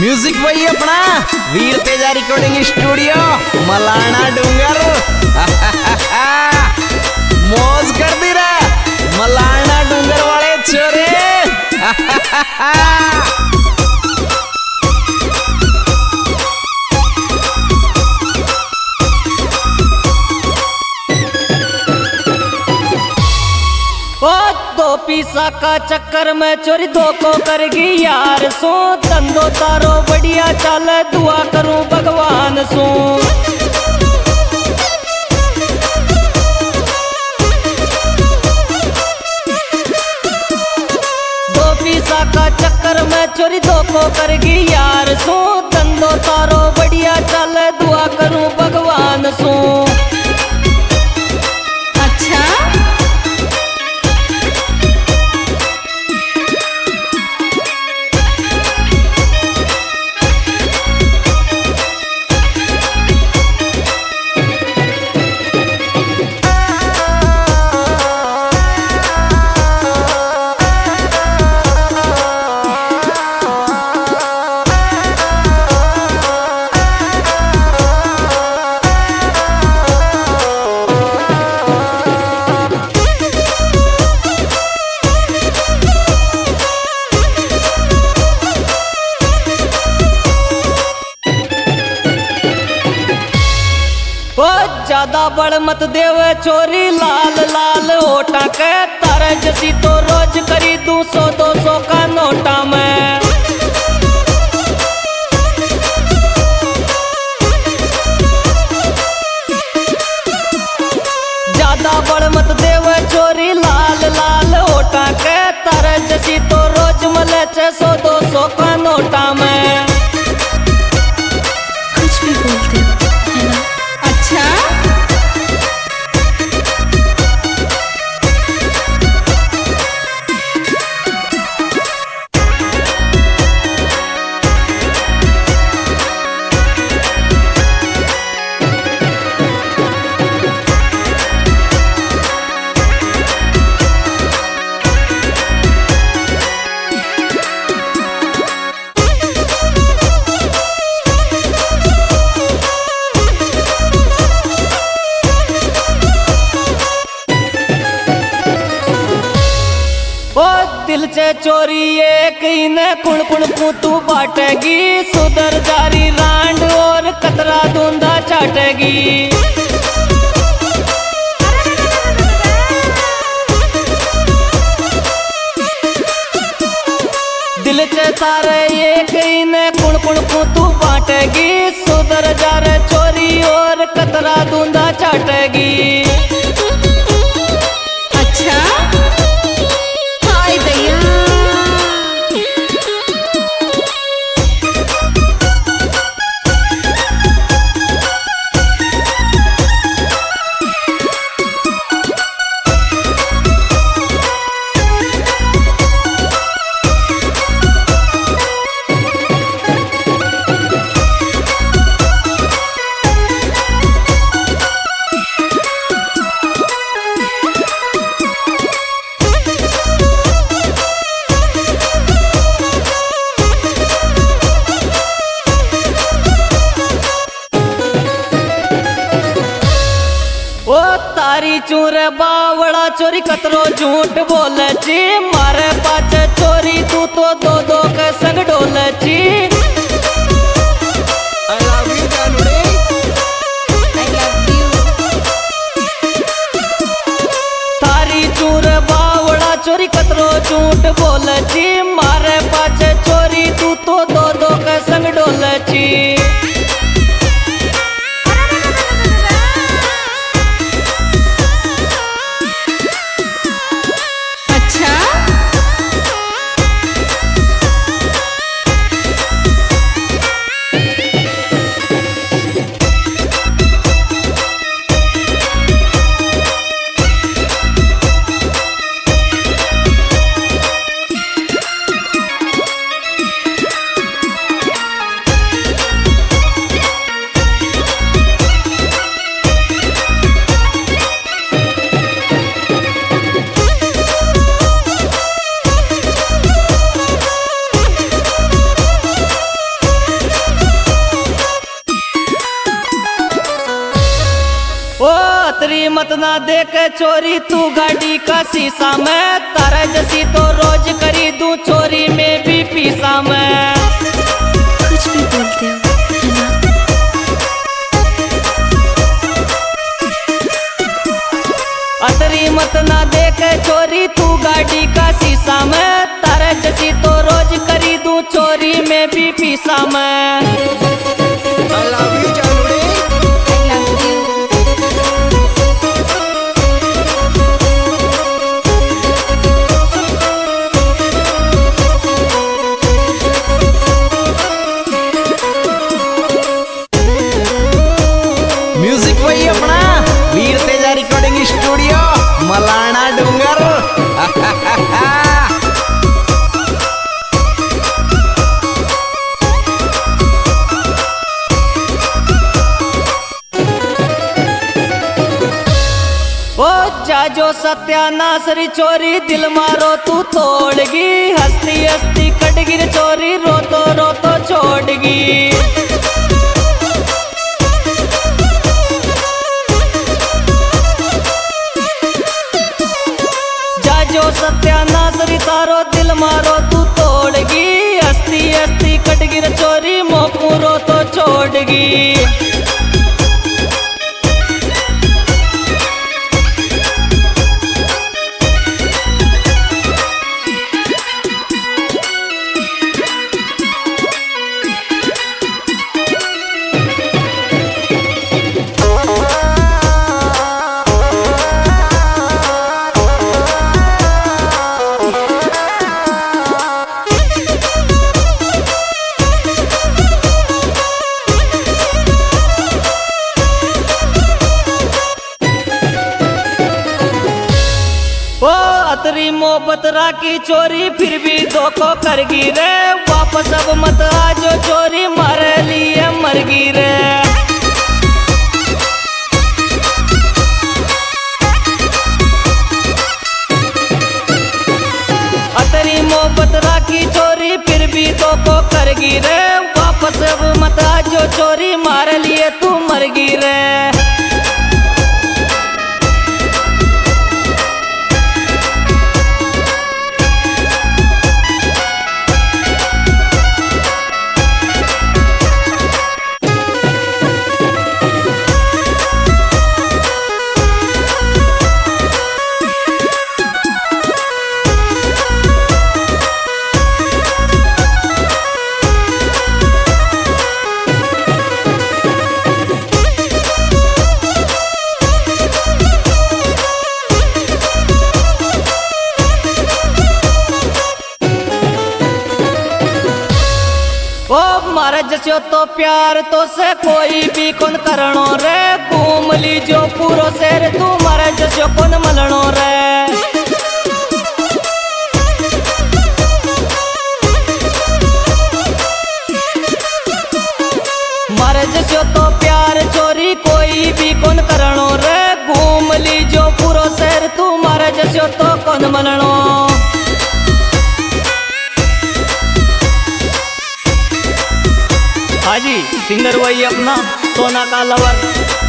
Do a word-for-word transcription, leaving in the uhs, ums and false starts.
Music वही अपना वीर तेजा रिकॉर्डिंग स्टूडियो मलाना डूंगर। मौज कर दी रे मलाना डूंगर वाले छोरे। ओ दो पीसा का चक्कर में चोरी दो को करगी यार सो धंधो तारो बढ़िया चल दुआ करूं भगवान सो। दो पीसा का चक्कर में चोरी दो को करगी यार सो धंधो तारो बढ़िया चल दुआ करूं भगवान सो। ज्यादा बड़ मत देव चोरी लाल लाल होटा के तारे जसी तो रोज करी दू सौ दो सौ का नोटा में। ज्यादा बड़ मत देव चोरी लाल लाल होटा के तारे जसी तो रोज मले छह सौ दो सौ का नोटा में। कुछ भी बोलते है ना। अच्छा दिल से चोरी एक ने कुण कुण तू बाटेगी सुधर जारी रांड और कतरा दूंदा चाटेगी। दिल से सारे एक ने कुण कुण तू बाटेगी सुधर जा रे चोरी और कतरा दूंदा चाटेगी। अच्छा तारी चूर बावड़ा चोरी कतरो झूठ बोले ची मारे पाचे चोरी तू तो दो दो के संग डोले ची। I love you जानूड़े I love you। तारी चूर बावड़ा चोरी कतरो झूठ बोले ची मारे पाचे चोरी तू तो दो दो के संग डोले ची। मत ना देख चोरी तू गाड़ी का शीशा में, तारा जैसी तो रोज करी दूं चोरी में भी पीसा मैं। कुछ भी बोलते हो है ना? अतरी मत ना देख चोरी तू गाड़ी का शीशा में, तारा जैसी तो रोज करी दूं चोरी में भी पीसा मैं। I love you, जानूड़ी। म्यूजिक वही अपना वीर तेजा रिकॉर्डिंग स्टूडियो मलाना डूंगर। ओ जाजो सत्यानाश री चोरी दिल मारो तू तोड़गी, हस्ती हस्ती कटगी रे चोरी रोतो रोतो छोड़गी। जाजो सत्यानाश री तारो दिल मारो तू तोड़गी, हस्ती हस्ती कटगी रे चोरी मोकू रोतो छोड़गी। ओ अतरी मोहब्बत राखी चोरी फिर भी धोखो करगी रे, वापस अब मत आजो चोरी मारे लिए मरगी रे। अतरी मोहब्बत राखी चोरी फिर भी धोखो करगी रे, वापस अब मत आजो चोरी मारे लिए तू मरगी रे। ओ मारे जस्यो तो प्यार तो से कोई भी कौन करणो रे, घूम लीजो पूरो शेर तू मारे जस्यो कौन मलणो रे। मारे जस्यो तो प्यार चोरी कोई भी कौन करणो रे, घूम लीजो पूरो शेर तू मारे जस्यो तो कौन मलणो। हाजी सिंगर वही अपना सोना का लवर